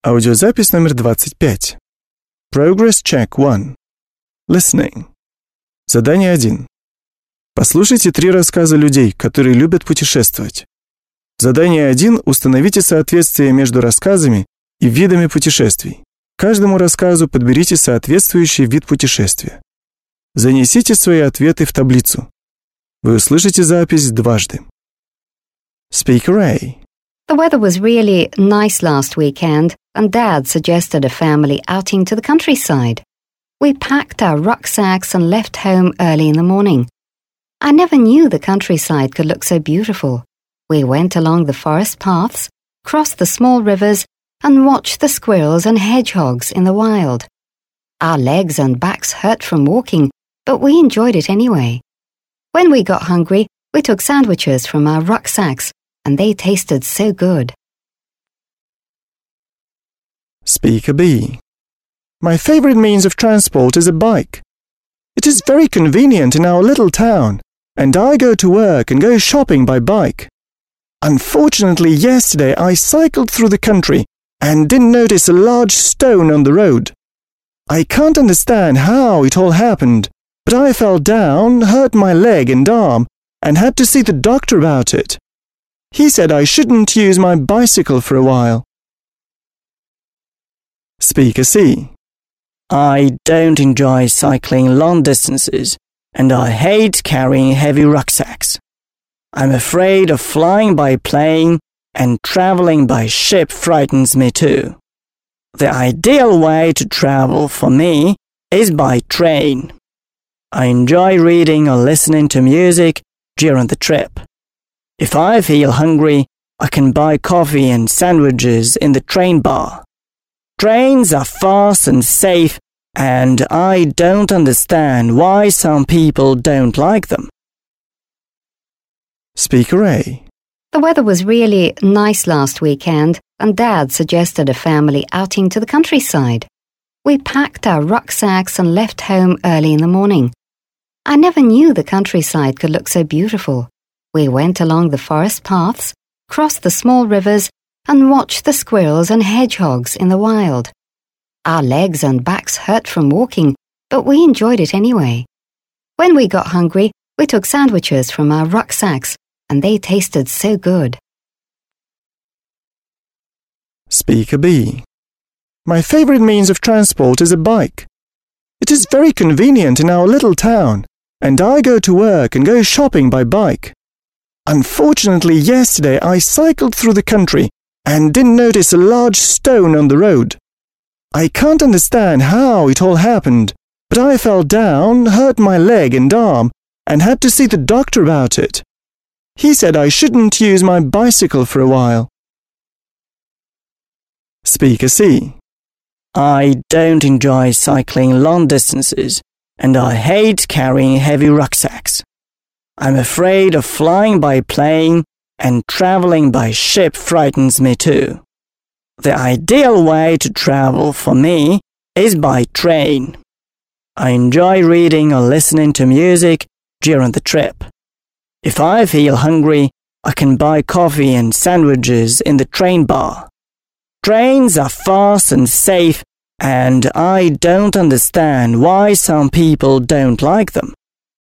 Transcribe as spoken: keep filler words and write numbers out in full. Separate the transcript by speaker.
Speaker 1: Аудиозапись номер двадцать пять. Progress Check один. Listening. Задание один. Послушайте три рассказа людей, которые любят путешествовать. Задание один. Установите соответствие между рассказами и видами путешествий. Каждому рассказу подберите соответствующий вид путешествия. Занесите свои ответы в таблицу. Вы услышите запись дважды. Speaker A.
Speaker 2: The weather was really nice last weekend, and Dad suggested a family outing to the countryside. We packed our rucksacks and left home early in the morning. I never knew the countryside could look so beautiful. We went along the forest paths, crossed the small rivers, and watched the squirrels and hedgehogs in the wild. Our legs and backs hurt from walking, but we enjoyed it anyway. When we got hungry, we took sandwiches from our rucksacks, and they tasted so good.
Speaker 1: Speaker B. My favorite means of transport is a bike. It is very convenient in our little town, and I go to work and go shopping by bike. Unfortunately, yesterday I cycled through the country and didn't notice a large stone on the road. I can't understand how it all happened, but I fell down, hurt my leg and arm, and had to see the doctor about it. He said I shouldn't use my bicycle for a while. Speaker C.
Speaker 3: I don't enjoy cycling long distances, and I hate carrying heavy rucksacks. I'm afraid of flying by plane, and traveling by ship frightens me too. The ideal way to travel for me is by train. I enjoy reading or listening to music during the trip. If I feel hungry, I can buy coffee and sandwiches in the train bar. Trains are fast and safe, and I don't understand why some people don't like them.
Speaker 1: Speaker A.
Speaker 2: The weather was really nice last weekend, and Dad suggested a family outing to the countryside. We packed our rucksacks and left home early in the morning. I never knew the countryside could look so beautiful. We went along the forest paths, crossed the small rivers, and watched the squirrels and hedgehogs in the wild. Our legs and backs hurt from walking, but we enjoyed it anyway. When we got hungry, we took sandwiches from our rucksacks, and they tasted so good.
Speaker 1: Speaker B. My favorite means of transport is a bike. It is very convenient in our little town, and I go to work and go shopping by bike. Unfortunately, yesterday I cycled through the country and didn't notice a large stone on the road. I can't understand how it all happened, but I fell down, hurt my leg and arm, and had to see the doctor about it. He said I shouldn't use my bicycle for a while. Speaker C.
Speaker 3: I don't enjoy cycling long distances, and I hate carrying heavy rucksacks. I'm afraid of flying by plane, and traveling by ship frightens me too. The ideal way to travel for me is by train. I enjoy reading or listening to music during the trip. If I feel hungry, I can buy coffee and sandwiches in the train bar. Trains are fast and safe, and I don't understand why some people don't like them.